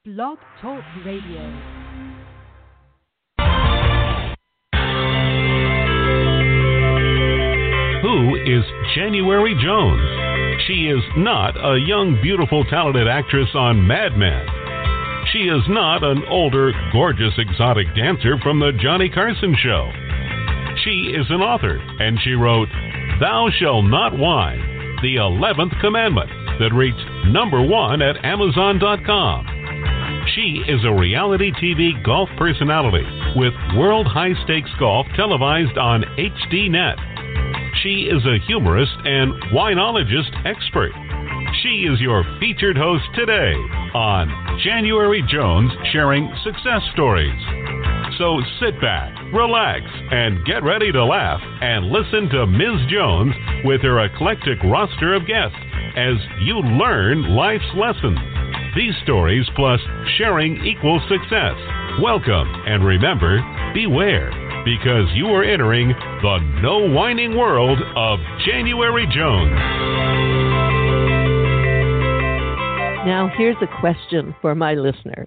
Blog Talk Radio. Who is January Jones? She is not a young, beautiful, talented actress on Mad Men. She is not an older, gorgeous, exotic dancer from the Johnny Carson Show. She is an author, and she wrote Thou Shalt Not Whine, the 11th Commandment, that reached #1 at Amazon.com. She is a reality TV golf personality with World High Stakes Golf televised on HDNet. She is a humorist and winologist expert. She is your featured host today on January Jones Sharing Success Stories. So sit back, relax, and get ready to laugh and listen to Ms. Jones with her eclectic roster of guests as you learn life's lessons. These stories plus sharing equals success. Welcome, and remember, beware, because you are entering the no whining world of January Jones. Now, here's a question for my listeners.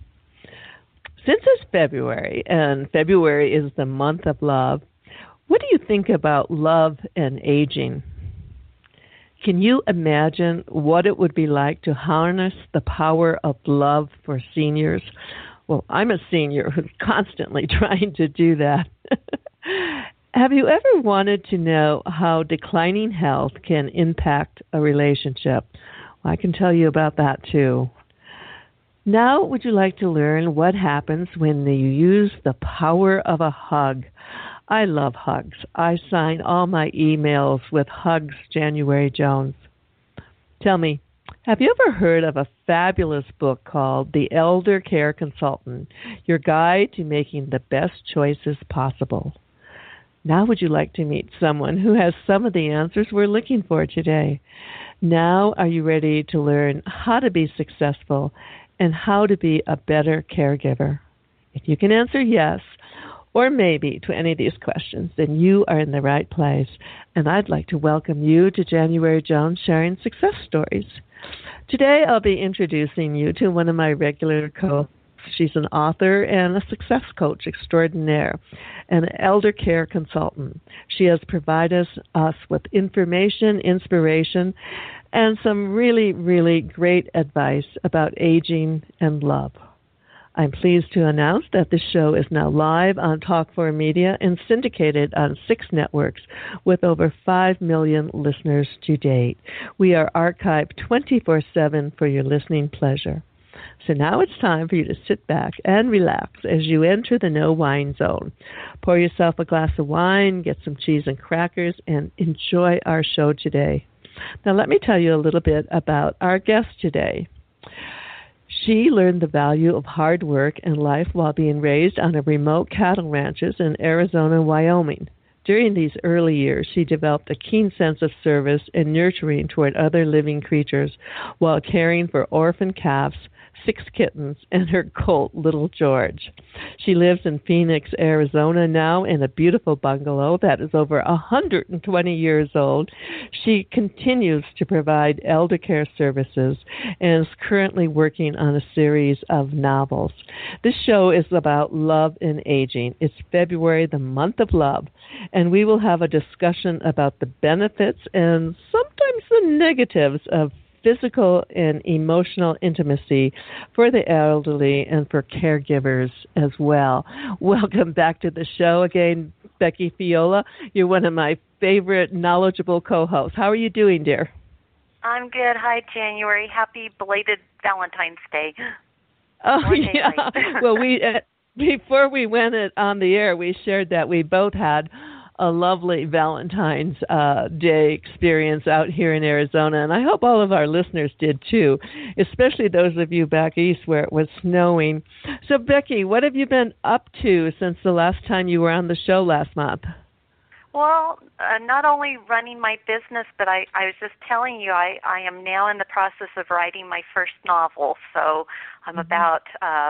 Since it's February, and February is the month of love, what do you think about love and aging? Can you imagine what it would be like to harness the power of love for seniors? Well, I'm a senior who's constantly trying to do that. Have you ever wanted to know how declining health can impact a relationship? Well, I can tell you about that too. Now, would you like to learn what happens when you use the power of a hug? I love hugs. I sign all my emails with Hugs January Jones. Tell me, have you ever heard of a fabulous book called The Elder Care Consultant, Your Guide to Making the Best Choices Possible? Now would you like to meet someone who has some of the answers we're looking for today? Now are you ready to learn how to be successful and how to be a better caregiver? If you can answer yes, or maybe to any of these questions, then you are in the right place. And I'd like to welcome you to January Jones Sharing Success Stories. Today I'll be introducing you to one of my regular co-hosts. She's an author and a success coach extraordinaire, and an elder care consultant. She has provided us with information, inspiration, and some really, really great advice about aging and love. I'm pleased to announce that this show is now live on Talk4 Media and syndicated on 6 networks with over 5 million listeners to date. We are archived 24/7 for your listening pleasure. So now it's time for you to sit back and relax as you enter the no wine zone. Pour yourself a glass of wine, get some cheese and crackers, and enjoy our show today. Now let me tell you a little bit about our guest today. She learned the value of hard work and life while being raised on a remote cattle ranches in Arizona and Wyoming. During these early years, she developed a keen sense of service and nurturing toward other living creatures while caring for orphan calves, 6 kittens, and her colt, Little George. She lives in Phoenix, Arizona now in a beautiful bungalow that is over 120 years old. She continues to provide elder care services and is currently working on a series of novels. This show is about love and aging. It's February, the month of love, and we will have a discussion about the benefits and sometimes the negatives of physical and emotional intimacy for the elderly and for caregivers as well. Welcome back to the show again, Becky Fiola. You're one of my favorite knowledgeable co-hosts. How are you doing, dear? I'm good. Hi, January. Happy belated Valentine's Day. Oh, yeah. Well, before we went on the air, we shared that we both had a lovely Valentine's Day experience out here in Arizona, and I hope all of our listeners did too, especially those of you back east where it was snowing. So, Becky, what have you been up to since the last time you were on the show last month? Well, not only running my business, but I was just telling you I am now in the process of writing my first novel, so I'm about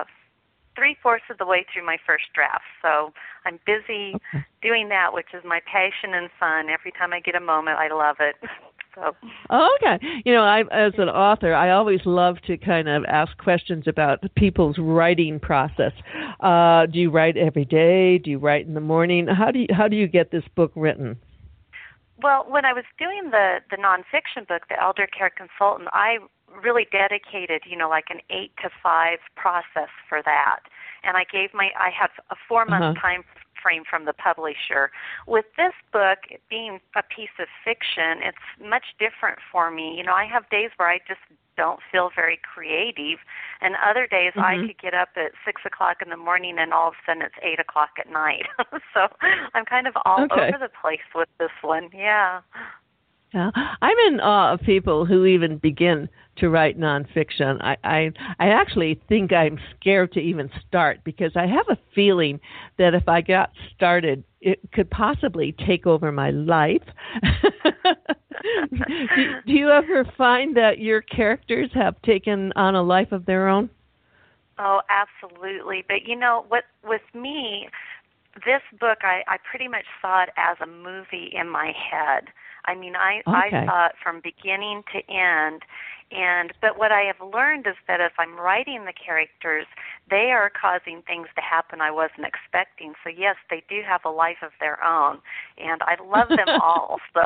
3/4 of the way through my first draft. So I'm busy doing that, which is my passion and fun. Every time I get a moment, I love it. So. Okay. As an author, I always love to kind of ask questions about people's writing process. Do you write every day? Do you write in the morning? How do you get this book written? Well, when I was doing the nonfiction book, The Elder Care Consultant, I really dedicated, like an 8 to 5 process for that. And I have a 4-month time frame from the publisher. With this book, it being a piece of fiction, it's much different for me. I have days where I just don't feel very creative, and other days I could get up at 6 o'clock in the morning and all of a sudden it's 8 o'clock at night. So I'm kind of all over the place with this one. Yeah. Yeah, I'm in awe of people who even begin to write nonfiction. I actually think I'm scared to even start because I have a feeling that if I got started, it could possibly take over my life. Do you ever find that your characters have taken on a life of their own? Oh, absolutely. But what with me, this book, I pretty much saw it as a movie in my head. I mean, I saw it from beginning to end. But what I have learned is that if I'm writing the characters, they are causing things to happen I wasn't expecting. So yes, they do have a life of their own, and I love them all. So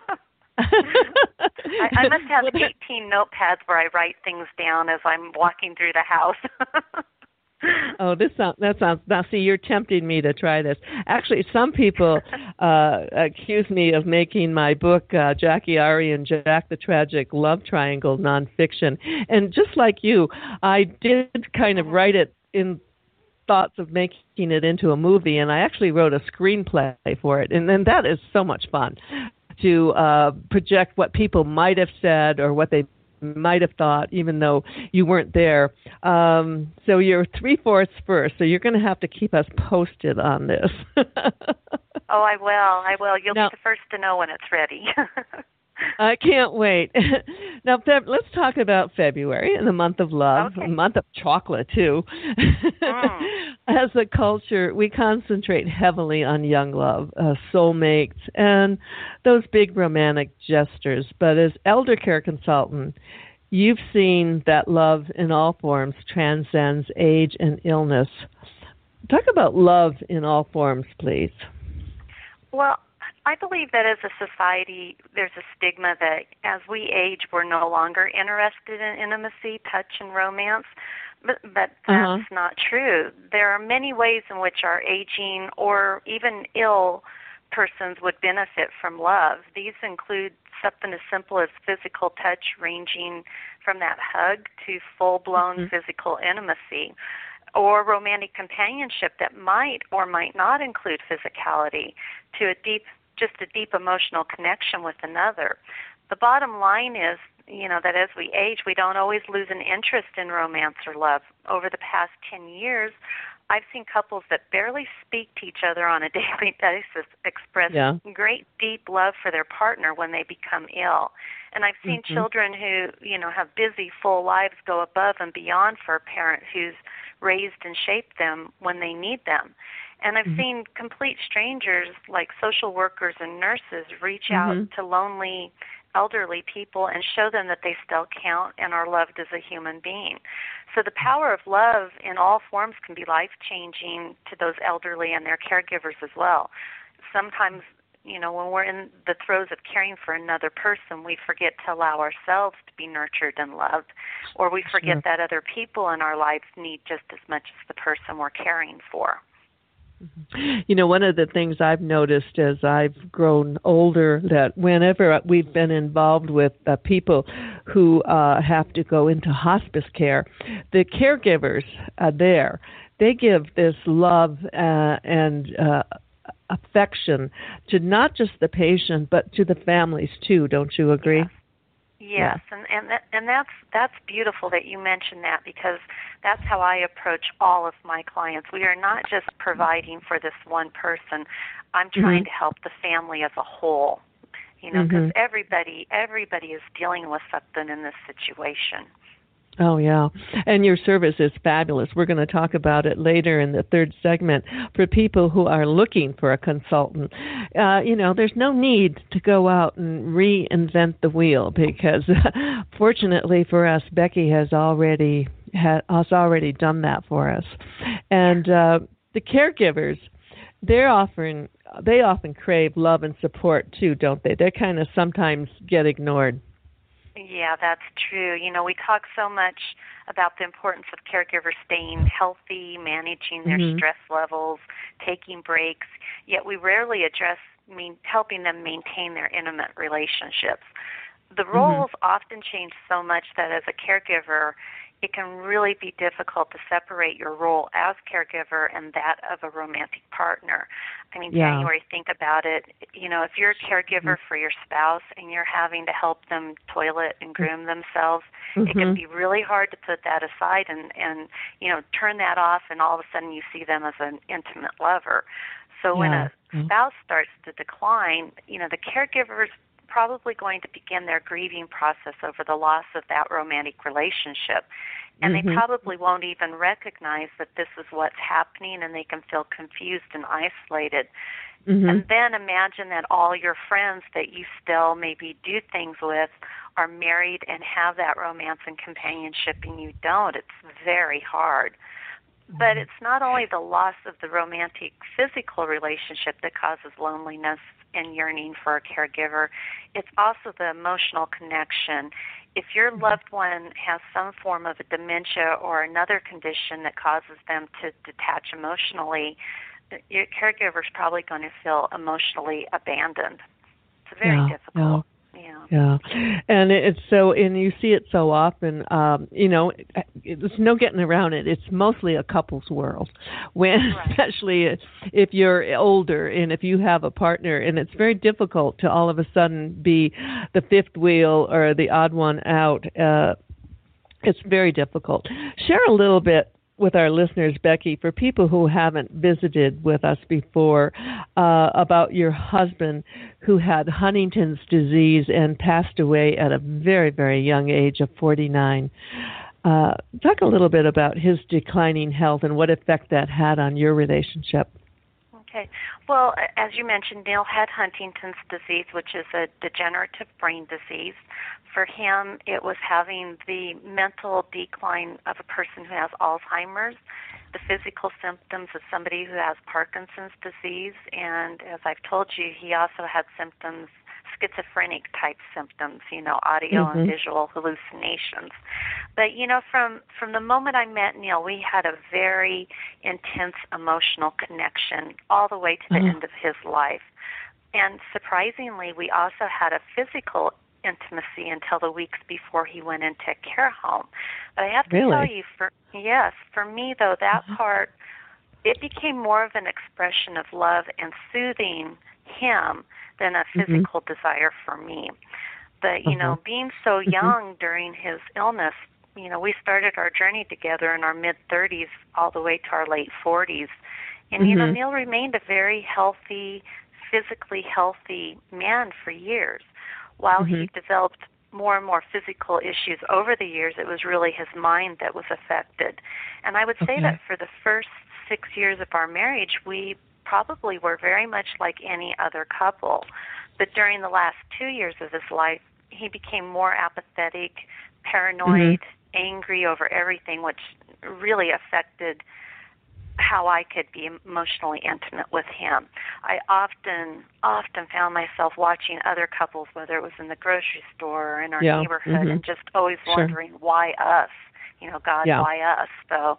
I must have 18 notepads where I write things down as I'm walking through the house. Oh, that sounds. Now, see, you're tempting me to try this. Actually, some people accuse me of making my book, Jackie Ari and Jack the Tragic Love Triangle, nonfiction. And just like you, I did kind of write it in thoughts of making it into a movie, and I actually wrote a screenplay for it. And then that is so much fun to project what people might have said or what they might have thought, even though you weren't there. So you're 3/4 first, so you're going to have to keep us posted on this. Oh, I will. You'll be the first to know when it's ready. I can't wait. Now, let's talk about February, the month of love, a month of chocolate, too. As a culture, we concentrate heavily on young love, soulmates, and those big romantic gestures. But as elder care consultant, you've seen that love in all forms transcends age and illness. Talk about love in all forms, please. Well, I believe that as a society, there's a stigma that as we age, we're no longer interested in intimacy, touch, and romance. But that's not true. There are many ways in which our aging or even ill persons would benefit from love. These include something as simple as physical touch, ranging from that hug to full-blown physical intimacy, or romantic companionship that might or might not include physicality, to a deep emotional connection with another. The bottom line is, that as we age, we don't always lose an interest in romance or love. Over the past 10 years, I've seen couples that barely speak to each other on a daily basis express great, deep love for their partner when they become ill. And I've seen children who, have busy, full lives go above and beyond for a parent who's raised and shaped them when they need them. And I've seen complete strangers like social workers and nurses reach out to lonely elderly people and show them that they still count and are loved as a human being. So the power of love in all forms can be life-changing to those elderly and their caregivers as well. Sometimes, when we're in the throes of caring for another person, we forget to allow ourselves to be nurtured and loved, or we forget that other people in our lives need just as much as the person we're caring for. One of the things I've noticed as I've grown older, that whenever we've been involved with people who have to go into hospice care, the caregivers there, they give this love and affection to not just the patient, but to the families too. Don't you agree? Yes, and that's beautiful that you mentioned that, because that's how I approach all of my clients. We are not just providing for this one person. I'm trying to help the family as a whole, because everybody is dealing with something in this situation. Oh, yeah. And your service is fabulous. We're going to talk about it later in the third segment for people who are looking for a consultant. There's no need to go out and reinvent the wheel because fortunately for us, Becky has already done that for us. And the caregivers, they often crave love and support too, don't they? They kind of sometimes get ignored. Yeah, that's true. We talk so much about the importance of caregivers staying healthy, managing their stress levels, taking breaks, yet we rarely address helping them maintain their intimate relationships. The roles often change so much that as a caregiver, it can really be difficult to separate your role as caregiver and that of a romantic partner. January, think about it. If you're a caregiver for your spouse and you're having to help them toilet and groom themselves, it can be really hard to put that aside and turn that off, and all of a sudden you see them as an intimate lover. So when a spouse starts to decline, the caregiver's probably going to begin their grieving process over the loss of that romantic relationship. And they probably won't even recognize that this is what's happening, and they can feel confused and isolated. And then imagine that all your friends that you still maybe do things with are married and have that romance and companionship, and you don't. It's very hard. But it's not only the loss of the romantic physical relationship that causes loneliness and yearning for a caregiver. It's also the emotional connection. If your loved one has some form of a dementia or another condition that causes them to detach emotionally, your caregiver is probably going to feel emotionally abandoned. It's very difficult. Yeah, and and you see it so often. There's no getting around it. It's mostly a couple's world, especially if you're older and if you have a partner, and it's very difficult to all of a sudden be the fifth wheel or the odd one out. It's very difficult. Share a little bit with our listeners, Becky, for people who haven't visited with us before, about your husband who had Huntington's disease and passed away at a very, very young age of 49. Talk a little bit about his declining health and what effect that had on your relationship. Okay. Well, as you mentioned, Neil had Huntington's disease, which is a degenerative brain disease. For him, it was having the mental decline of a person who has Alzheimer's, the physical symptoms of somebody who has Parkinson's disease, and as I've told you, he also had symptoms, schizophrenic-type symptoms, audio and visual hallucinations. But, from the moment I met Neil, we had a very intense emotional connection all the way to the end of his life. And surprisingly, we also had a physical intimacy until the weeks before he went into a care home. But I have to tell you, for me, though, that part, it became more of an expression of love and soothing him than a physical desire for me. But, being so young during his illness, we started our journey together in our mid-30s all the way to our late 40s. And, Neil remained a very healthy, physically healthy man for years. While he developed more and more physical issues over the years, it was really his mind that was affected. And I would say that for the first 6 years of our marriage, we probably were very much like any other couple. But during the last 2 years of his life, he became more apathetic, paranoid, angry over everything, which really affected how I could be emotionally intimate with him. I often found myself watching other couples, whether it was in the grocery store or in our neighborhood, and just always wondering, why us? God, why us? So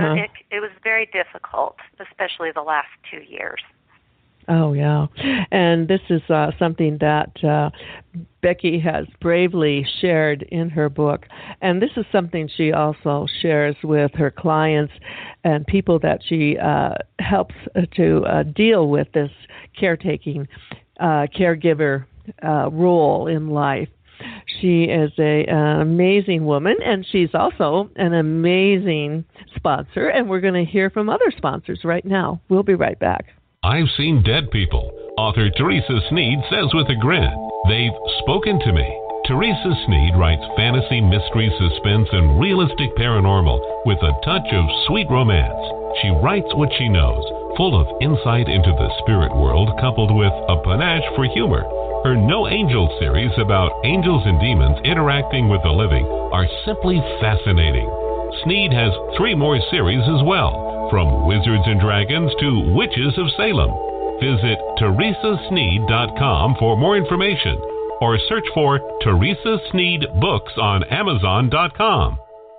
it was very difficult, especially the last 2 years. Oh, yeah. And this is something that Becky has bravely shared in her book. And this is something she also shares with her clients and people that she helps to deal with this caregiver role in life. She is an amazing woman, and she's also an amazing sponsor. And we're going to hear from other sponsors right now. We'll be right back. I've seen dead people. Author Teresa Sneed says with a grin, they've spoken to me. Teresa Sneed writes fantasy, mystery, suspense, and realistic paranormal with a touch of sweet romance. She writes what she knows, full of insight into the spirit world coupled with a panache for humor. Her No Angels series about angels and demons interacting with the living are simply fascinating. Sneed has 3 more series as well, from Wizards and Dragons to Witches of Salem. Visit teresasneed.com for more information, or search for Teresa Sneed Books on Amazon.com.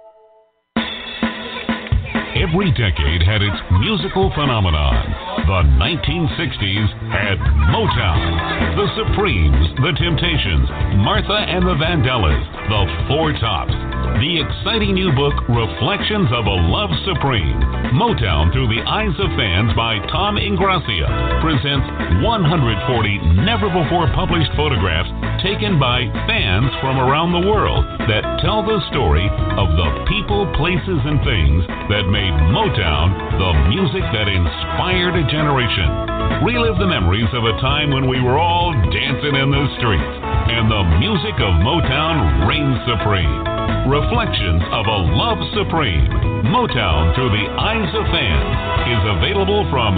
Every decade had its musical phenomenon. The 1960s had Motown, the Supremes, the Temptations, Martha and the Vandellas, the Four Tops. The exciting new book, Reflections of a Love Supreme, Motown Through the Eyes of Fans by Tom Ingrassia, presents 140 never-before-published photographs taken by fans from around the world that tell the story of the people, places, and things that made Motown the music that inspired a generation. Relive the memories of a time when we were all dancing in the streets, and the music of Motown reigns supreme. Reflections of a Love Supreme, Motown Through the Eyes of Fans, is available from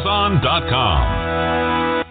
Amazon.com.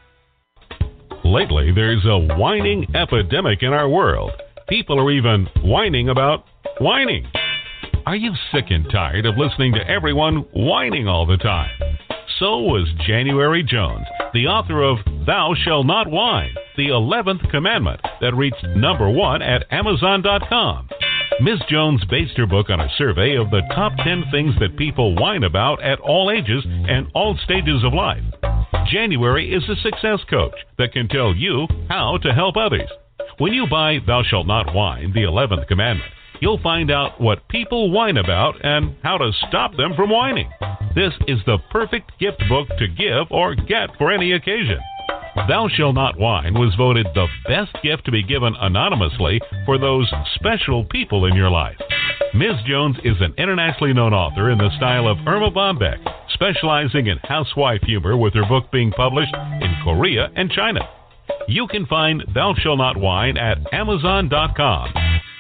Lately, there's a whining epidemic in our world. People are even whining about whining. Are you sick and tired of listening to everyone whining all the time? So was January Jones, the author of Thou Shalt Not Whine, the 11th Commandment, that reached #1 at Amazon.com. Ms. Jones based her book on a survey of the top 10 things that people whine about at all ages and all stages of life. January is a success coach that can tell you how to help others. When you buy Thou Shalt Not Whine, the 11th Commandment, you'll find out what people whine about and how to stop them from whining. This is the perfect gift book to give or get for any occasion. Thou Shalt Not Whine was voted the best gift to be given anonymously for those special people in your life. Ms. Jones is an internationally known author in the style of Irma Bombeck, specializing in housewife humor, with her book being published in Korea and China. You can find Thou Shalt Not Whine at Amazon.com.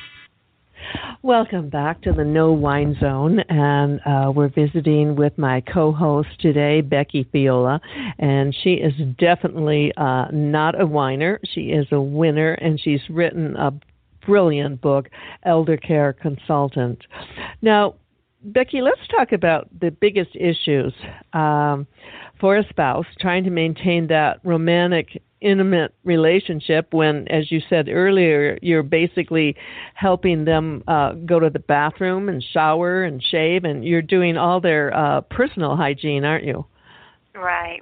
Welcome back to the No Whine Zone, and we're visiting with my co-host today, Becky Fiola, and she is definitely not a whiner. She is a winner, and she's written a brilliant book, Elder Care Consultant. Now, Becky, let's talk about the biggest issues for a spouse trying to maintain that romantic, intimate relationship when, as you said earlier, you're basically helping them go to the bathroom and shower and shave, and you're doing all their personal hygiene, aren't you? Right.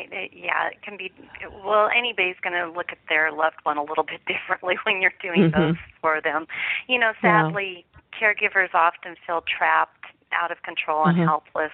It can be, well, anybody's going to look at their loved one a little bit differently when you're doing those for them. You know, sadly, caregivers often feel trapped, out of control, and helpless.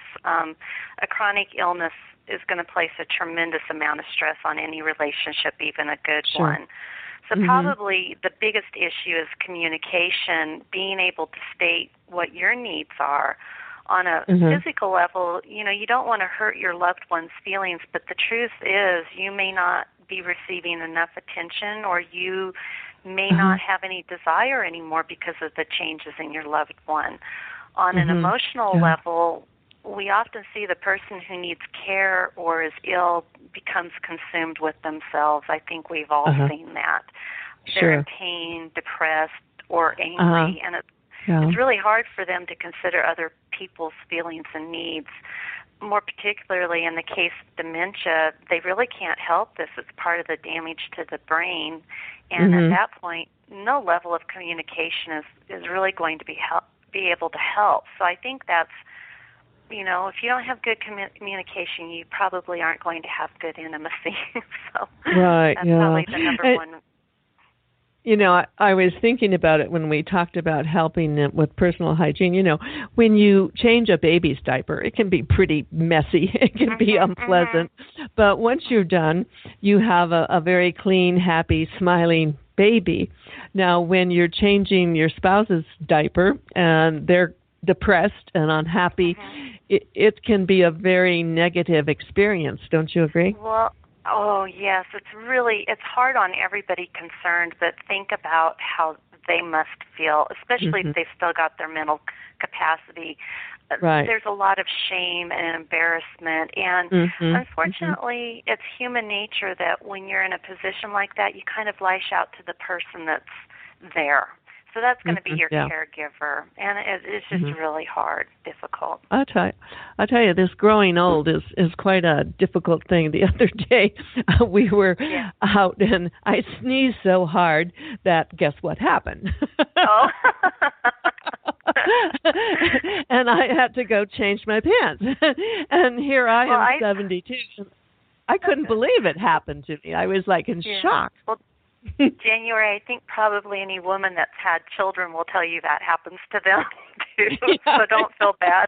A chronic illness is going to place a tremendous amount of stress on any relationship, even a good one. So probably the biggest issue is communication, being able to state what your needs are. On a physical level, you know, you don't want to hurt your loved one's feelings, but the truth is you may not be receiving enough attention, or you may not have any desire anymore because of the changes in your loved one. On an emotional level, we often see the person who needs care or is ill becomes consumed with themselves. I think we've all seen that. They're in pain, depressed, or angry, and it's really hard for them to consider other people's feelings and needs. More particularly in the case of dementia, they really can't help this. It's part of the damage to the brain, and at that point, no level of communication is really going to be able to help. So I think that's, you know, if you don't have good communication, you probably aren't going to have good intimacy. So that's probably the number one. You know, I was thinking about it when we talked about helping them with personal hygiene. You know, when you change a baby's diaper, it can be pretty messy. It can be unpleasant. But once you're done, you have a very clean, happy, smiling baby. Now, when you're changing your spouse's diaper and they're depressed and unhappy, it can be a very negative experience. Don't you agree? Well, Oh, yes. It's hard on everybody concerned, but think about how they must feel, especially if they've still got their mental capacity. Right. There's a lot of shame and embarrassment, and unfortunately, it's human nature that when you're in a position like that, you kind of lash out to the person that's there. So that's going to be your caregiver, and it's just really hard, difficult. I'll tell you, this growing old is quite a difficult thing. The other day, we were out, and I sneezed so hard that guess what happened? Oh. And I had to go change my pants. And here I am, 72. I couldn't believe it happened to me. I was like in shock. Well, January, I think probably any woman that's had children will tell you that happens to them too. So don't feel bad.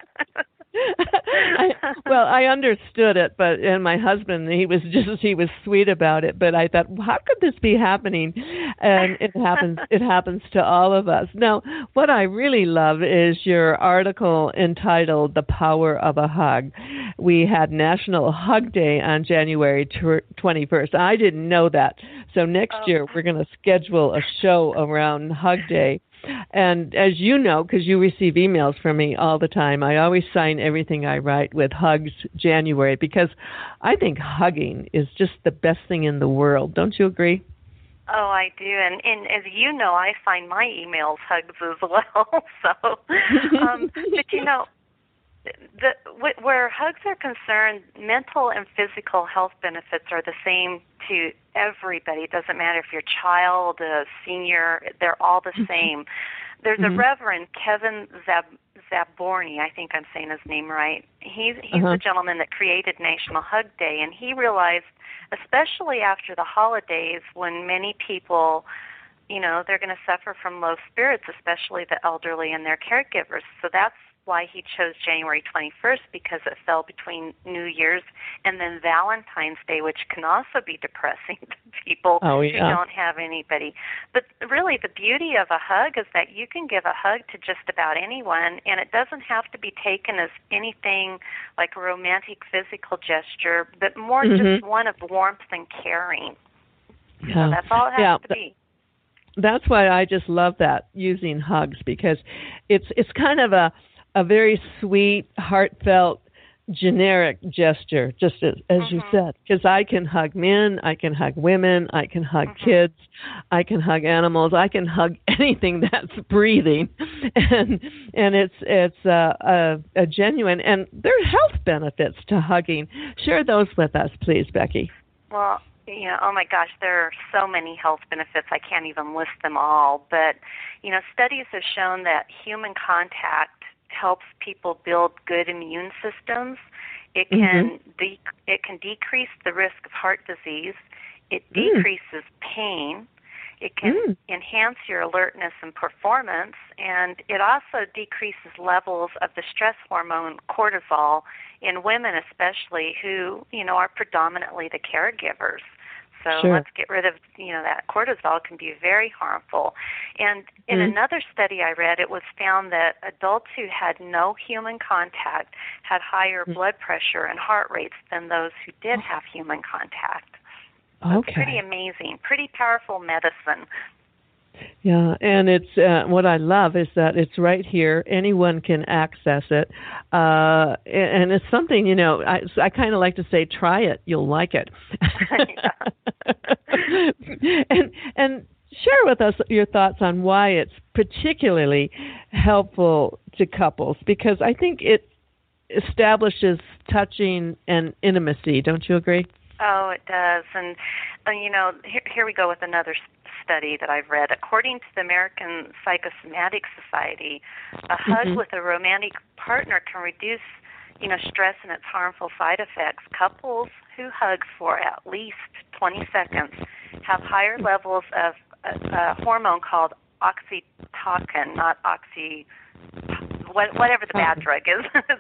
I understood it, and my husband, he was sweet about it, but I thought, how could this be happening? And it happens to all of us. Now, what I really love is your article entitled The Power of a Hug. We had National Hug Day on January 21st. I didn't know that. So next year we're going to schedule a show around Hug Day. And as you know, because you receive emails from me all the time, I always sign everything I write with Hugs January, because I think hugging is just the best thing in the world. Don't you agree? Oh, I do. And as you know, I find my emails hugs as well. So, but you know, where hugs are concerned, mental and physical health benefits are the same to everybody. It doesn't matter if you're a child, a senior, they're all the same. There's a Reverend Kevin Zaborny, I think I'm saying his name right. He's the gentleman that created National Hug Day, and he realized, especially after the holidays, when many people, you know, they're going to suffer from low spirits, especially the elderly and their caregivers. So that's why he chose January 21st, because it fell between New Year's and then Valentine's Day, which can also be depressing to people who don't have anybody. But really, the beauty of a hug is that you can give a hug to just about anyone, and it doesn't have to be taken as anything like a romantic physical gesture, but more just one of warmth and caring. So that's all it has to be. That's why I just love that, using hugs, because it's kind of a very sweet, heartfelt, generic gesture, just as you said, because I can hug men, I can hug women, I can hug kids, I can hug animals, I can hug anything that's breathing, and it's a genuine, and there are health benefits to hugging. Share those with us, please, Becky. Well, you know, oh my gosh, there are so many health benefits. I can't even list them all. But, you know, studies have shown that human contact helps people build good immune systems. It can it can decrease the risk of heart disease. It decreases pain. It can enhance your alertness and performance, and it also decreases levels of the stress hormone cortisol in women, especially who, you know, are predominantly the caregivers. So let's get rid of, you know, that cortisol can be very harmful. And in another study I read, it was found that adults who had no human contact had higher blood pressure and heart rates than those who did have human contact. So it's pretty amazing, pretty powerful medicine. Yeah, and it's what I love is that it's right here. Anyone can access it, and it's something, you know, I kind of like to say, try it, you'll like it. and share with us your thoughts on why it's particularly helpful to couples, because I think it establishes touching and intimacy. Don't you agree? Oh, it does. And, you know, here we go with another study that I've read. According to the American Psychosomatic Society, a hug with a romantic partner can reduce, you know, stress and its harmful side effects. Couples who hug for at least 20 seconds have higher levels of a hormone called oxytocin, not whatever the bad drug is. It's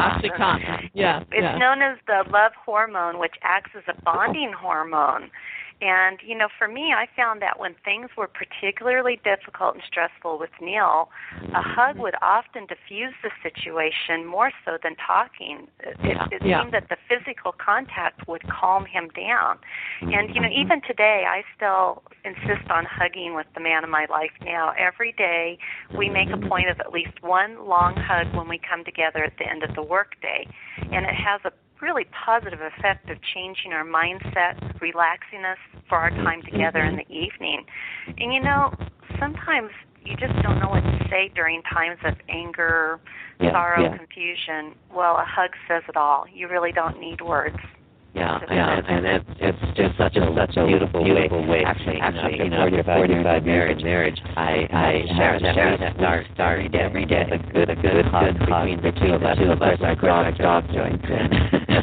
oxytocin. Yeah. It's known as the love hormone, which acts as a bonding hormone. And, for me, I found that when things were particularly difficult and stressful with Neil, a hug would often diffuse the situation more so than talking. It seemed that the physical contact would calm him down. And, even today, I still insist on hugging with the man of my life now. Every day, we make a point of at least one long hug when we come together at the end of the workday. And it has a really positive effect of changing our mindset, relaxing us for our time together in the evening. And sometimes you just don't know what to say during times of anger, sorrow, confusion. Well, a hug says it all. You really don't need words. And it's just such a beautiful way. Actually, after 45 years of marriage, I share that start every day. A good hug between the two of us. Our dog joins in.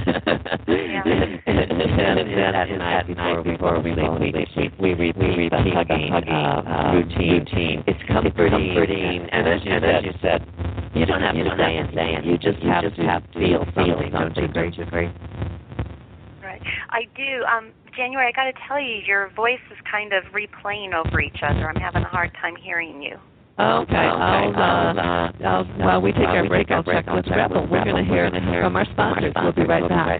And then at night before we sleep, we repeat the hugging routine. It's comforting, and as you said, you don't have to say it. You just have to feel something. Don't you agree? I do. January, I got to tell you, your voice is kind of replaying over each other. I'm having a hard time hearing you. Okay. While we take our break, I'll check what's Rebel. We're going to hear from our sponsors. We'll be right back.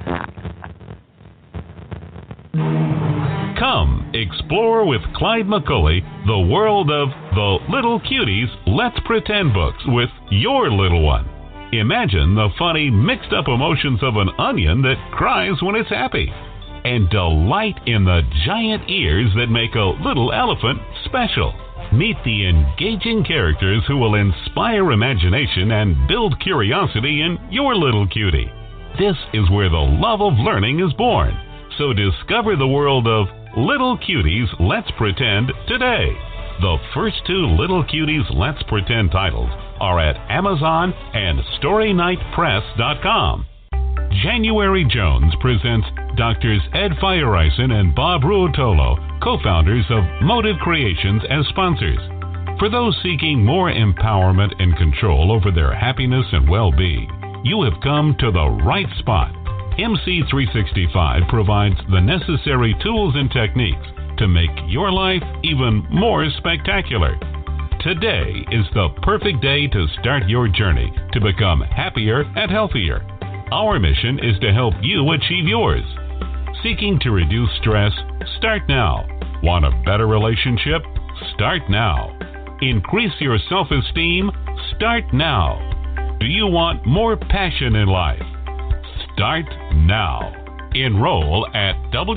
Come explore with Clyde McCulley the world of the Little Cuties Let's Pretend books with your little one. Imagine the funny, mixed-up emotions of an onion that cries when it's happy, and delight in the giant ears that make a little elephant special. Meet the engaging characters who will inspire imagination and build curiosity in your little cutie. This is where the love of learning is born. So discover the world of Little Cuties Let's Pretend today. The first two Little Cuties Let's Pretend titles are at Amazon and StoryNightPress.com. January Jones presents Drs. Ed Feiereisen and Bob Ruotolo, co-founders of Motive Creations, as sponsors. For those seeking more empowerment and control over their happiness and well-being, you have come to the right spot. MC365 provides the necessary tools and techniques to make your life even more spectacular. Today is the perfect day to start your journey to become happier and healthier. Our mission is to help you achieve yours. Seeking to reduce stress? Start now. Want a better relationship? Start now. Increase your self-esteem? Start now. Do you want more passion in life? Start now. Enroll at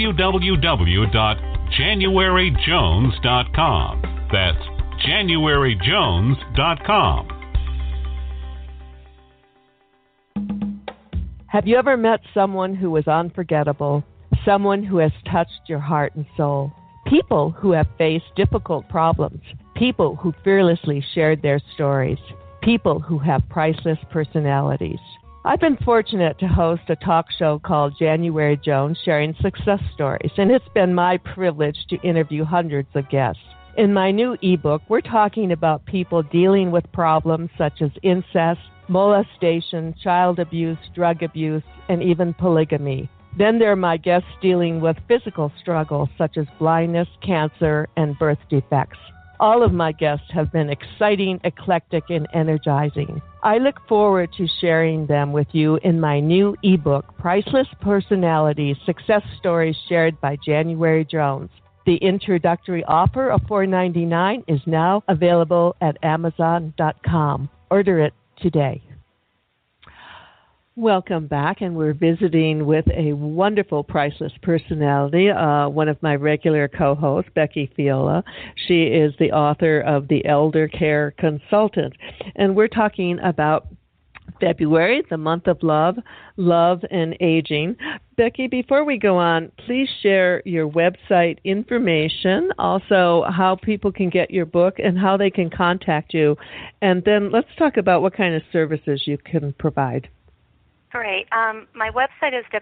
www.januaryjones.com. That's januaryjones.com. Have you ever met someone who was unforgettable? Someone who has touched your heart and soul? People who have faced difficult problems? People who fearlessly shared their stories? People who have priceless personalities? I've been fortunate to host a talk show called January Jones Sharing Success Stories, and it's been my privilege to interview hundreds of guests. In my new ebook, we're talking about people dealing with problems such as incest, molestation, child abuse, drug abuse, and even polygamy. Then there are my guests dealing with physical struggles such as blindness, cancer, and birth defects. All of my guests have been exciting, eclectic, and energizing. I look forward to sharing them with you in my new ebook, Priceless Personalities, Success Stories Shared by January Jones. The introductory offer of $4.99 is now available at Amazon.com. Order it today. Welcome back, and we're visiting with a wonderful priceless personality, one of my regular co-hosts, Becky Fiola. She is the author of The Elder Care Consultant, and we're talking about February, the month of love and aging. Becky, before we go on, please share your website information, also how people can get your book and how they can contact you. And then let's talk about what kind of services you can provide. Great. My website is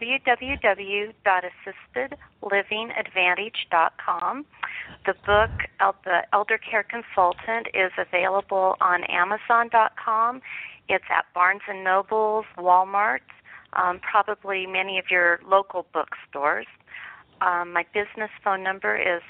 www.assistedlivingadvantage.com. The book, The Elder Care Consultant, is available on Amazon.com. It's at Barnes & Noble's, Walmart, probably many of your local bookstores. My business phone number is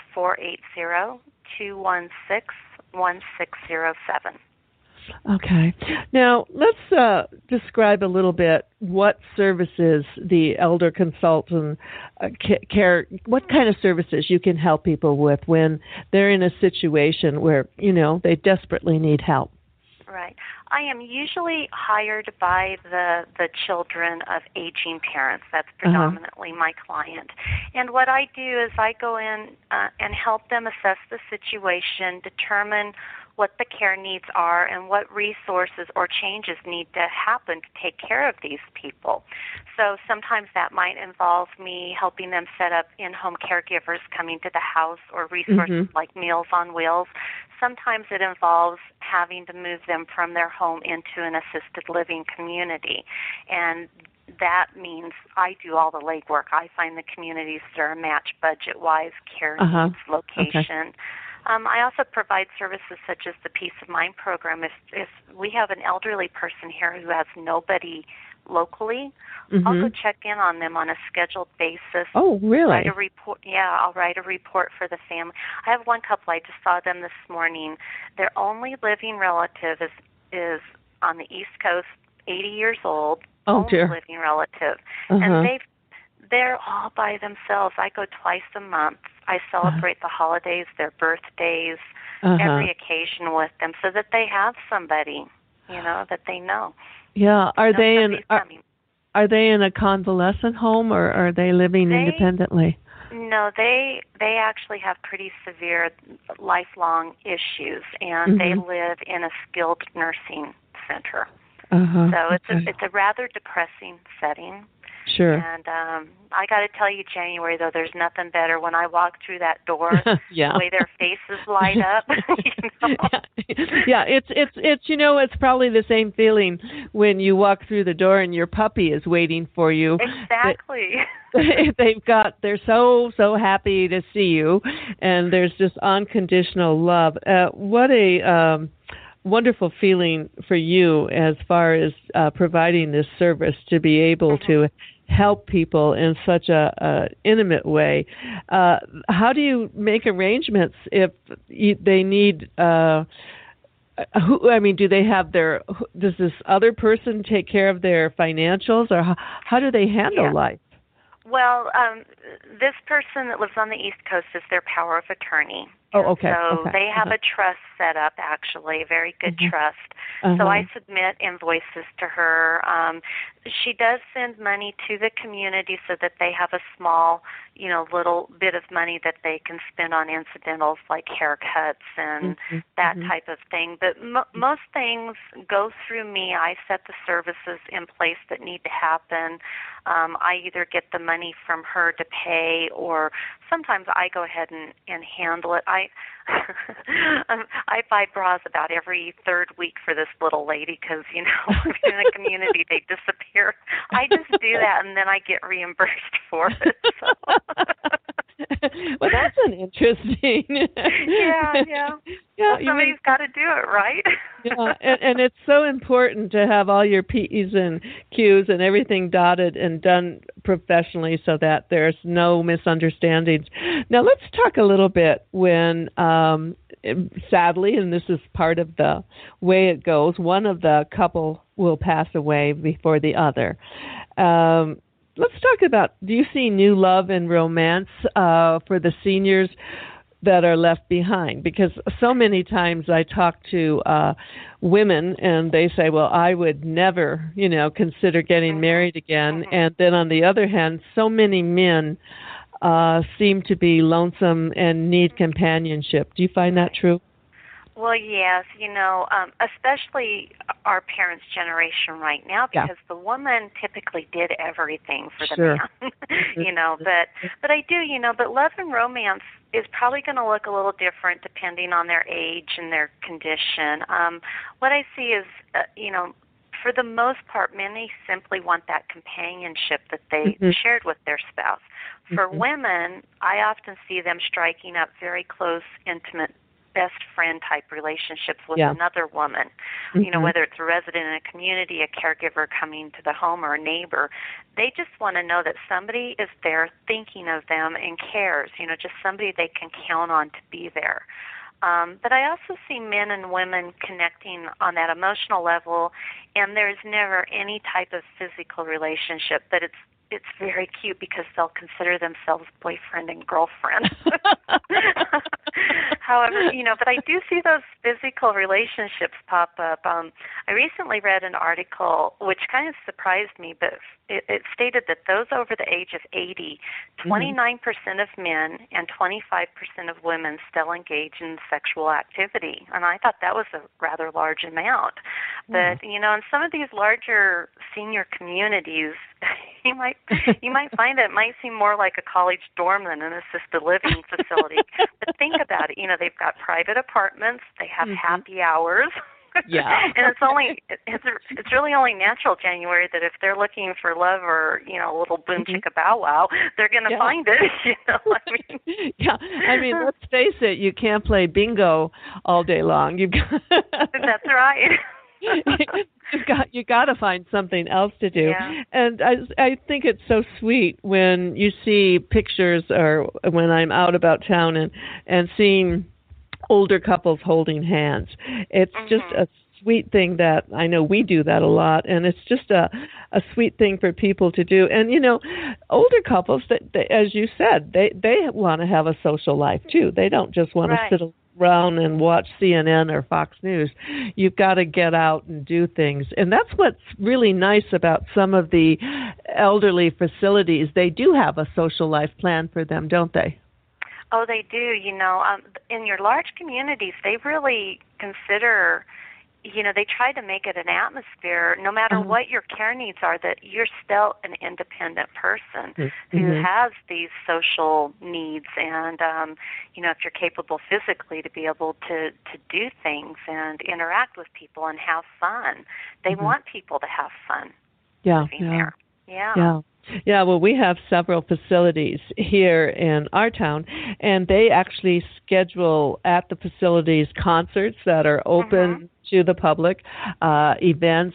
480-216-1607. Okay. Now, let's describe a little bit what services the elder consultant care, what kind of services you can help people with when they're in a situation where, they desperately need help. Right. I am usually hired by the children of aging parents. That's predominantly my client. And what I do is I go in and help them assess the situation, determine what the care needs are, and what resources or changes need to happen to take care of these people. So sometimes that might involve me helping them set up in-home caregivers coming to the house or resources like Meals on Wheels. Sometimes it involves having to move them from their home into an assisted living community. And that means I do all the legwork. I find the communities that are a match budget-wise, care needs, location. Okay. I also provide services such as the Peace of Mind program. If we have an elderly person here who has nobody locally, I'll go check in on them on a scheduled basis. Oh, really? Write a report. Yeah, I'll write a report for the family. I have one couple, I just saw them this morning. Their only living relative is on the East Coast, 80 years old. Oh, only dear. living relative. And they're all by themselves. I go twice a month. I celebrate the holidays, their birthdays, every occasion with them, so that they have somebody, that they know. Yeah. Are they in a convalescent home, or are they living independently? No, they actually have pretty severe lifelong issues, and they live in a skilled nursing center. So it's a rather depressing setting. Sure. And I got to tell you, January, though, there's nothing better when I walk through that door. Yeah. The way their faces light up. Yeah, it's probably the same feeling when you walk through the door and your puppy is waiting for you. Exactly. They're so happy to see you, and there's just unconditional love. What a wonderful feeling for you as far as providing this service, to be able to help people in such a intimate way. How do you make arrangements if they need? Do they have does this other person take care of their financials, or how do they handle life? Well, this person that lives on the East Coast is their power of attorney. Oh, okay. So they have a trust set up, actually, a very good trust. So I submit invoices to her. She does send money to the community so that they have a small, little bit of money that they can spend on incidentals like haircuts and that type of thing. But most things go through me. I set the services in place that need to happen. I either get the money from her to pay, or sometimes I go ahead and handle it. I buy bras about every third week for this little lady because, in the community they disappear. I just do that, and then I get reimbursed for it. So. Well, that's an interesting. Yeah. Well, somebody's got to do it, right? Yeah, and it's so important to have all your P's and Q's and everything dotted and done professionally so that there's no misunderstandings. Now, let's talk a little bit when, sadly, and this is part of the way it goes, one of the couple will pass away before the other. Let's talk about, do you see new love and romance for the seniors that are left behind? Because so many times I talk to women and they say, well, I would never, consider getting married again. And then on the other hand, so many men seem to be lonesome and need companionship. Do you find that true? Well, yes, especially our parents' generation right now, because the woman typically did everything for the man, but I do, but love and romance is probably going to look a little different depending on their age and their condition. What I see is, for the most part, many simply want that companionship that they shared with their spouse. For women, I often see them striking up very close, intimate best friend type relationships with Yeah. another woman. You know, whether it's a resident in a community, a caregiver coming to the home, or a neighbor. They just want to know that somebody is there thinking of them and cares, you know, just somebody they can count on to be there. But I also see men and women connecting on that emotional level, and there's never any type of physical relationship, but it's very cute because they'll consider themselves boyfriend and girlfriend. However, you know, but I do see those physical relationships pop up. I recently read an article which kind of surprised me, but it stated that those over the age of 80, 29% of men and 25% of women still engage in sexual activity. And I thought that was a rather large amount. But, you know, in some of these larger senior communities, you might find it might seem more like a college dorm than an assisted living facility. But think about it. You know, they've got private apartments. They have happy hours. Yeah. And it's really only natural, January, that if they're looking for love or, you know, a little boom chicka bow wow, they're going to find it. You know, I mean. Yeah. I mean, let's face it. You can't play bingo all day long. That's right. you got to find something else to do. Yeah. And I think it's so sweet when you see pictures, or when I'm out about town and seeing older couples holding hands. It's just a sweet thing that I know we do that a lot, and it's just a sweet thing for people to do. And, you know, older couples, they, as you said, they want to have a social life too. They don't just want to sit around and watch CNN or Fox News. You've got to get out and do things. And that's what's really nice about some of the elderly facilities. They do have a social life plan for them, don't they? Oh, they do. You know, in your large communities, they really consider, you know, they try to make it an atmosphere, no matter what your care needs are, that you're still an independent person who has these social needs. And, you know, if you're capable physically to be able to do things and interact with people and have fun, they want people to have fun living there. Yeah, well, we have several facilities here in our town, and they actually schedule at the facilities concerts that are open to the public, events,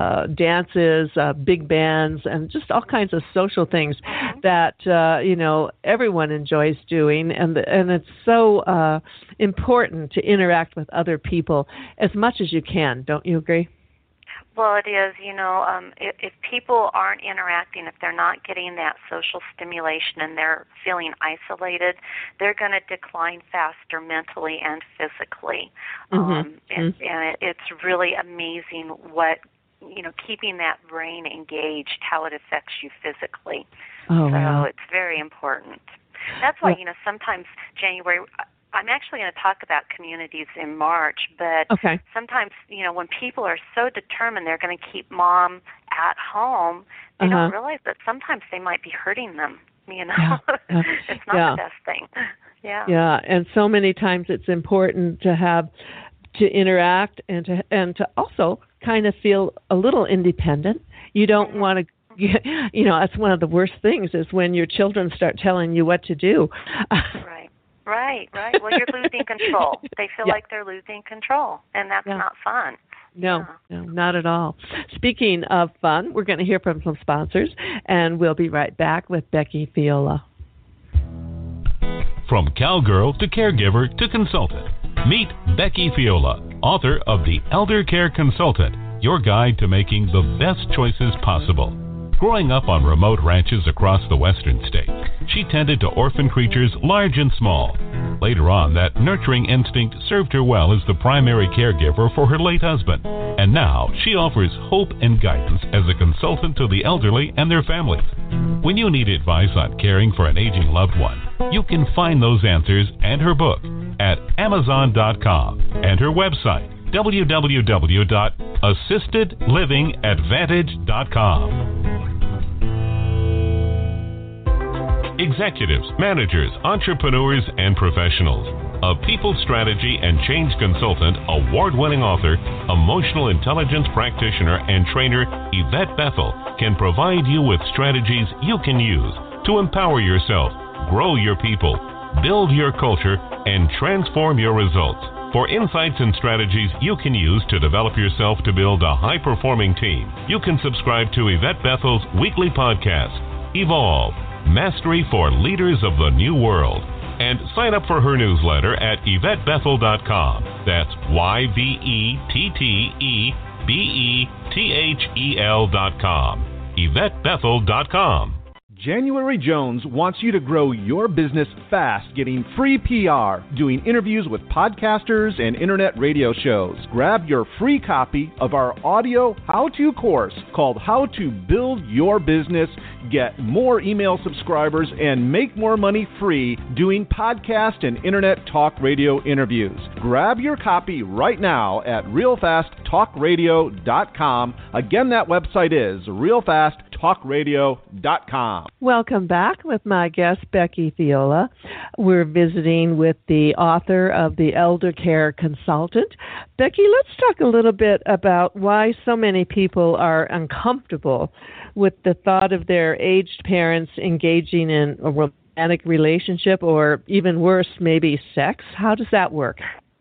dances, big bands, and just all kinds of social things that, you know, everyone enjoys doing. And it's so important to interact with other people as much as you can. Don't you agree? Well, it is. You know, if people aren't interacting, if they're not getting that social stimulation and they're feeling isolated, they're going to decline faster mentally and physically. And it's really amazing what, you know, keeping that brain engaged, how it affects you physically. So it's very important. That's why, you know, sometimes January, I'm actually going to talk about communities in March, but sometimes, you know, when people are so determined they're going to keep mom at home, they don't realize that sometimes they might be hurting them, you know. It's not the best thing. Yeah, and so many times it's important to interact and to also kind of feel a little independent. You don't want to, you know, that's one of the worst things is when your children start telling you what to do. Right. Well, you're losing control. They feel like they're losing control, and that's not fun. No, not at all. Speaking of fun, we're going to hear from some sponsors, and we'll be right back with Becky Fiola. From cowgirl to caregiver to consultant, meet Becky Fiola, author of The Elder Care Consultant, your guide to making the best choices possible. Growing up on remote ranches across the western state, she tended to orphan creatures large and small. Later on, that nurturing instinct served her well as the primary caregiver for her late husband. And now, she offers hope and guidance as a consultant to the elderly and their families. When you need advice on caring for an aging loved one, you can find those answers and her book at Amazon.com and her website, www.assistedlivingadvantage.com. Executives, managers, entrepreneurs, and professionals. A people strategy and change consultant, award-winning author, emotional intelligence practitioner, and trainer Yvette Bethel can provide you with strategies you can use to empower yourself, grow your people, build your culture, and transform your results. For insights and strategies you can use to develop yourself to build a high-performing team, you can subscribe to Yvette Bethel's weekly podcast, Evolve, Mastery for Leaders of the New World, and sign up for her newsletter at YvetteBethel.com. That's YvetteBethel.com. YvetteBethel.com. January Jones wants you to grow your business fast, getting free PR, doing interviews with podcasters and internet radio shows. Grab your free copy of our audio how-to course called How to Build Your Business, get more email subscribers, and make more money free doing podcast and internet talk radio interviews. Grab your copy right now at realfasttalkradio.com. Again, that website is realfasttalkradio.com. Welcome back with my guest, Becky Thiola. We're visiting with the author of The Elder Care Consultant. Becky, let's talk a little bit about why so many people are uncomfortable with the thought of their aged parents engaging in a romantic relationship, or even worse, maybe sex. How does that work?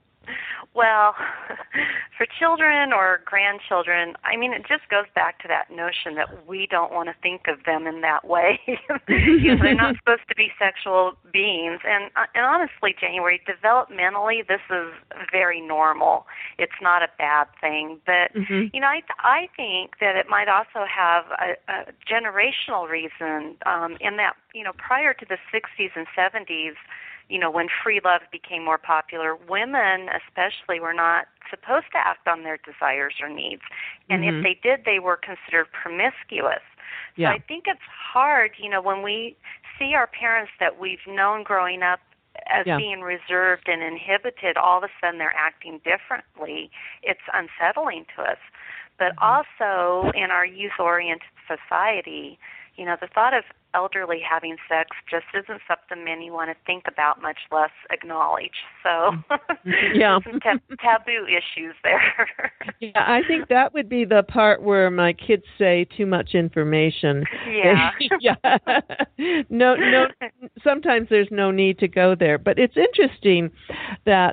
Well, for children or grandchildren, I mean, it just goes back to that notion that we don't want to think of them in that way. They're not supposed to be sexual beings. And honestly, January, developmentally, this is very normal. It's not a bad thing. But, I think that it might also have a generational reason in that, prior to the 60s and 70s, when free love became more popular, women especially were not supposed to act on their desires or needs. And if they did, they were considered promiscuous. Yeah. So I think it's hard, when we see our parents that we've known growing up as being reserved and inhibited, all of a sudden they're acting differently. It's unsettling to us. But also in our youth-oriented society, the thought of elderly having sex just isn't something many want to think about, much less acknowledge. So some taboo issues there. Yeah, I think that would be the part where my kids say too much information. Yeah. No, sometimes there's no need to go there. But it's interesting that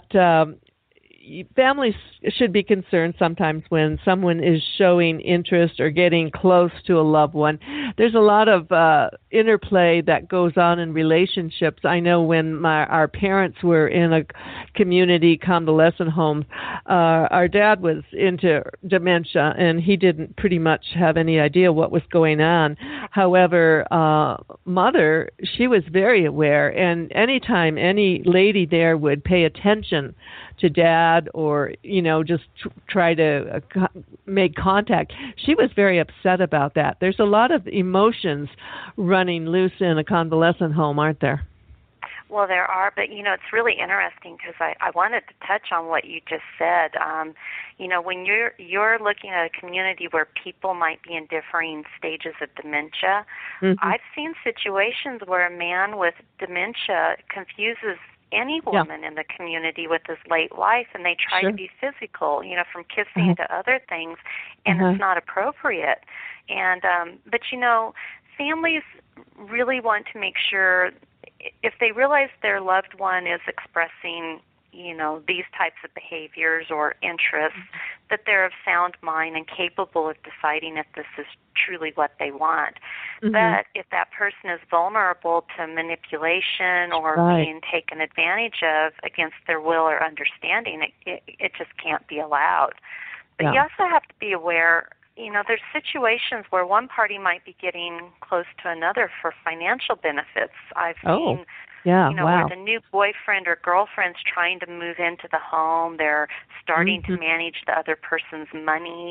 families should be concerned sometimes when someone is showing interest or getting close to a loved one. There's a lot of interplay that goes on in relationships. I know when our parents were in a community convalescent home, our dad was into dementia, and he didn't pretty much have any idea what was going on. However, mother, she was very aware, and anytime any lady there would pay attention to dad or, just try to make contact, she was very upset about that. There's a lot of emotions running loose in a convalescent home, aren't there? Well, there are, but, it's really interesting because I wanted to touch on what you just said. When you're looking at a community where people might be in differing stages of dementia, I've seen situations where a man with dementia confuses any woman in the community with his late wife, and they try to be physical, from kissing to other things, and it's not appropriate. And but families really want to make sure, if they realize their loved one is expressing these types of behaviors or interests, that they're of sound mind and capable of deciding if this is truly what they want. But if that person is vulnerable to manipulation or being taken advantage of against their will or understanding, it just can't be allowed. But you also have to be aware, there's situations where one party might be getting close to another for financial benefits. I've seen where the new boyfriend or girlfriend's trying to move into the home. They're starting to manage the other person's money.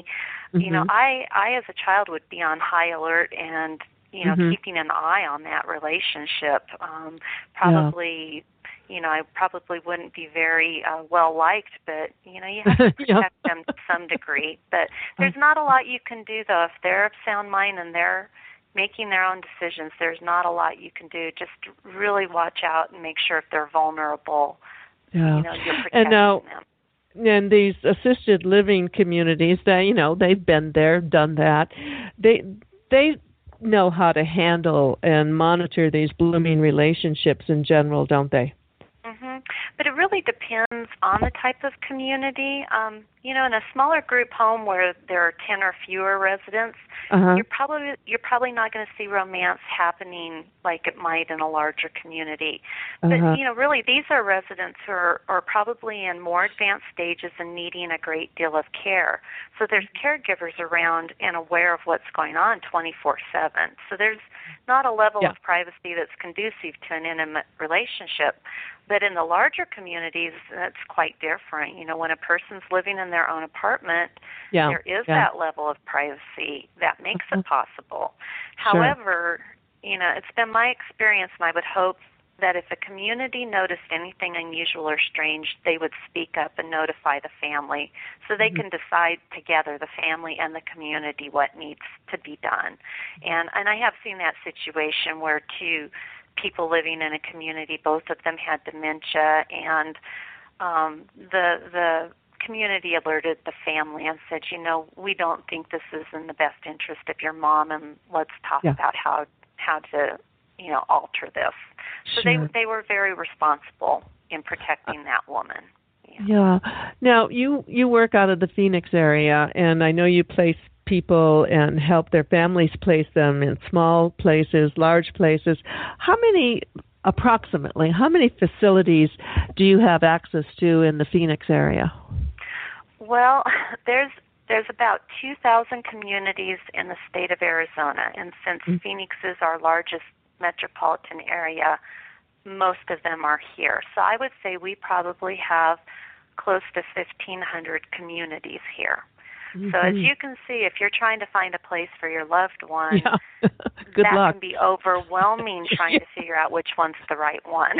I as a child would be on high alert and, keeping an eye on that relationship. Probably, I probably wouldn't be very well liked, but, you have to protect them to some degree. But there's not a lot you can do, though. If they're of sound mind and they're making their own decisions, there's not a lot you can do. Just really watch out and make sure if they're vulnerable, you're protecting them. And these assisted living communities, they've been there, done that. They know how to handle and monitor these blooming relationships in general, don't they? Mm-hmm. But it really depends on the type of community. In a smaller group home where there are 10 or fewer residents, you're probably not going to see romance happening like it might in a larger community. But really, these are residents who are probably in more advanced stages and needing a great deal of care. So there's caregivers around and aware of what's going on 24/7. So there's not a level of privacy that's conducive to an intimate relationship. But in the larger communities, that's quite different. When a person's living in their own apartment, there is that level of privacy that makes it possible. However, it's been my experience, and I would hope that if a community noticed anything unusual or strange, they would speak up and notify the family so they can decide together, the family and the community, what needs to be done. And I have seen that situation where two people living in a community, both of them had dementia, and the community alerted the family and said, we don't think this is in the best interest of your mom, and let's talk about how to, alter this. So they were very responsible in protecting that woman. Yeah. Now, you work out of the Phoenix area, and I know you place people and help their families place them in small places, large places. Approximately, how many facilities do you have access to in the Phoenix area? Well, there's about 2,000 communities in the state of Arizona, and since Phoenix is our largest metropolitan area, most of them are here. So I would say we probably have close to 1,500 communities here. So as you can see, if you're trying to find a place for your loved one, Good that luck. can be overwhelming trying to figure out which one's the right one.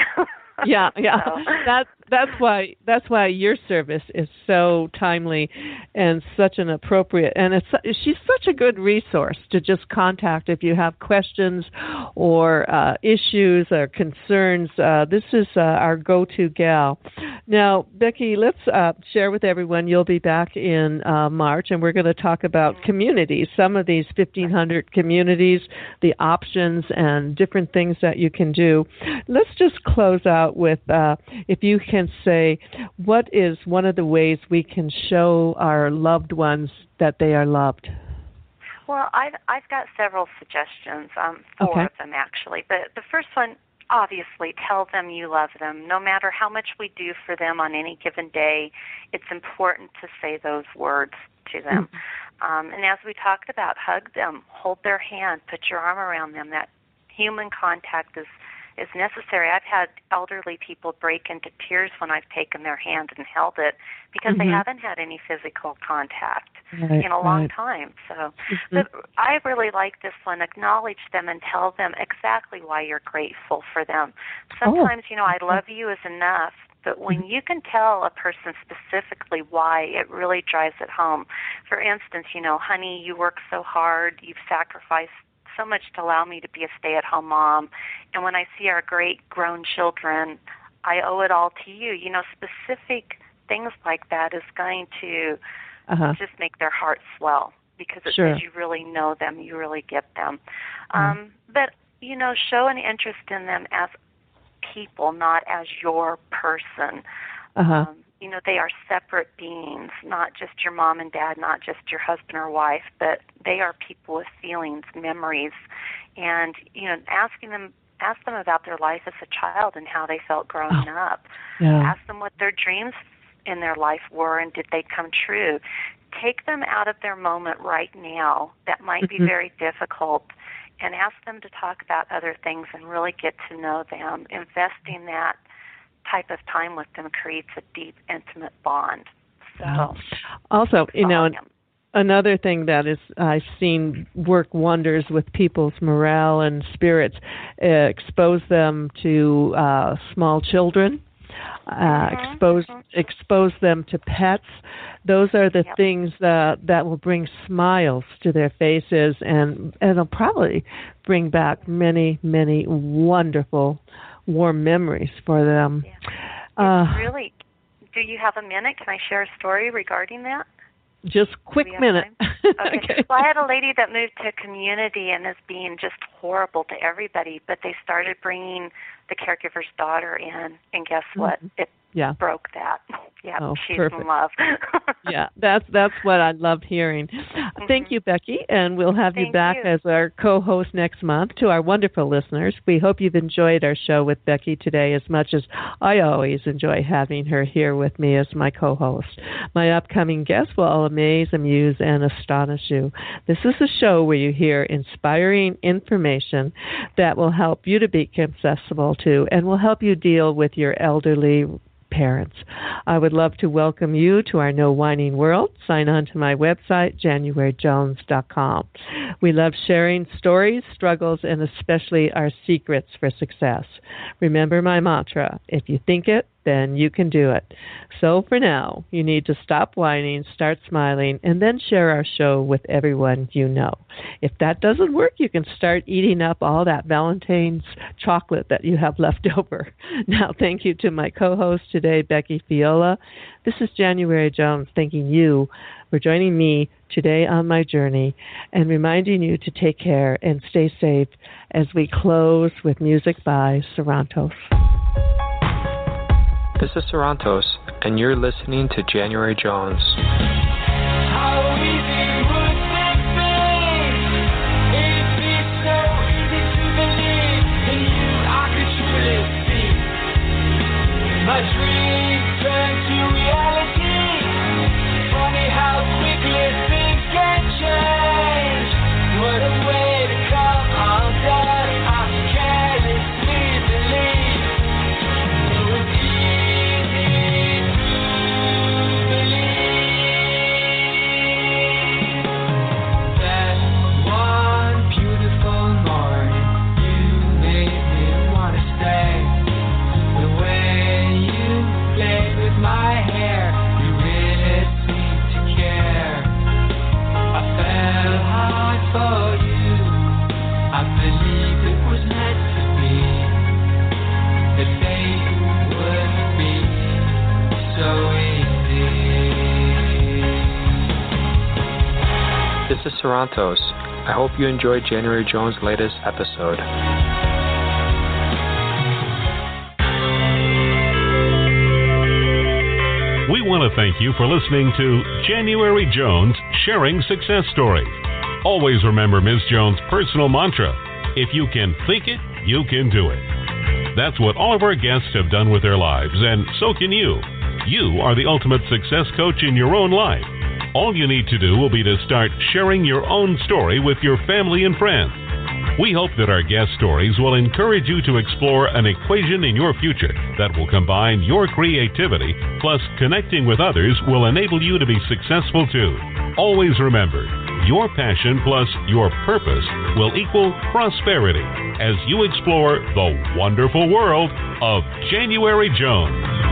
So. That's why your service is so timely and such an appropriate, and she's such a good resource to just contact if you have questions or issues or concerns. This is our go-to gal. Now, Becky, let's share with everyone. You'll be back in March, and we're going to talk about communities, some of these 1,500 communities, the options and different things that you can do. Let's just close out with, if you can say, what is one of the ways we can show our loved ones that they are loved? Well, I've got several suggestions, four of them actually. But the first one, obviously, tell them you love them. No matter how much we do for them on any given day, it's important to say those words to them. And as we talked about, hug them, hold their hand, put your arm around them. That human contact is necessary. I've had elderly people break into tears when I've taken their hand and held it because they haven't had any physical contact in a long time. So but I really like this one. Acknowledge them and tell them exactly why you're grateful for them. Sometimes, I love you is enough, but when you can tell a person specifically why, it really drives it home. For instance, honey, you work so hard, you've sacrificed so much to allow me to be a stay-at-home mom, and when I see our great grown children, I owe it all to you. Specific things like that is going to just make their heart swell because it says you really know them, you really get them. But, show an interest in them as people, not as your person. They are separate beings, not just your mom and dad, not just your husband or wife, but they are people with feelings, memories, and ask them about their life as a child and how they felt growing up. Ask them what their dreams in their life were and did they come true. Take them out of their moment right now that might be very difficult and ask them to talk about other things and really get to know them. Investing that type of time with them creates a deep, intimate bond. So, also, another thing that is I've seen work wonders with people's morale and spirits, expose them to small children, expose them to pets. Those are the things that will bring smiles to their faces, and it'll probably bring back many, many wonderful warm memories for them. Really, do you have a minute? Can I share a story regarding that? Just quick minute. Okay. Well, I had a lady that moved to community and is being just horrible to everybody, but they started bringing the caregiver's daughter in, and guess what? It broke that. Yeah, she's perfect. in love. Yeah, that's what I loved hearing. Thank you, Becky, and we'll have you back as our co-host next month. To our wonderful listeners, we hope you've enjoyed our show with Becky today as much as I always enjoy having her here with me as my co-host. My upcoming guests will all amaze, amuse, and astonish you. This is a show where you hear inspiring information that will help you to be accessible to and will help you deal with your elderly parents. I would love to welcome you to our No Whining World. Sign on to my website, JanuaryJones.com. We love sharing stories, struggles, and especially our secrets for success. Remember my mantra, if you think it, then you can do it. So for now, you need to stop whining, start smiling, and then share our show with everyone you know. If that doesn't work, you can start eating up all that Valentine's chocolate that you have left over. Now, thank you to my co-host today, Becky Fiola. This is January Jones thanking you for joining me today on my journey and reminding you to take care and stay safe as we close with music by Sarantos. This is Sarantos, and you're listening to January Jones. How easy would it be? It'd be so easy to believe in you. I could truly see my dreams turn to reality. Funny how quickly things can change. What a way to come undone. I carelessly believe it was easy to believe. That one beautiful morning, you made me want to stay. The way you played with my hair, you really seemed to care. I fell hard for you. I believed it was meant to be. That fate would be so easy. This is Sarantos. I hope you enjoyed January Jones' latest episode. We want to thank you for listening to January Jones Sharing Success Stories. Always remember Ms. Jones' personal mantra, if you can think it, you can do it. That's what all of our guests have done with their lives, and so can you. You are the ultimate success coach in your own life. All you need to do will be to start sharing your own story with your family and friends. We hope that our guest stories will encourage you to explore an equation in your future that will combine your creativity plus connecting with others will enable you to be successful too. Always remember, your passion plus your purpose will equal prosperity as you explore the wonderful world of January Jones.